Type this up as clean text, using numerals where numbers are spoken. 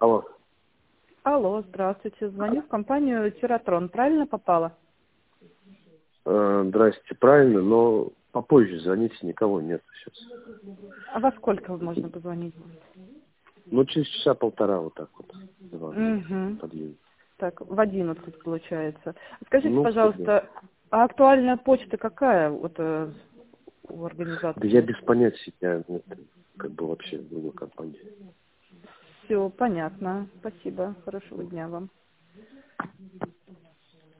Алло. Алло, здравствуйте. Звоню в компанию Тиратрон. Правильно попала? Здрасте, правильно, но попозже звоните, никого нет сейчас. А во сколько можно позвонить? Ну, через часа полтора вот так вот. Угу. Подъедем. Так, в 11 получается. Скажите, Ну, пожалуйста, а актуальная почта какая вот у да я организации? без понятия, я как бы вообще в другой компании. Все, понятно. Спасибо. Хорошего дня вам.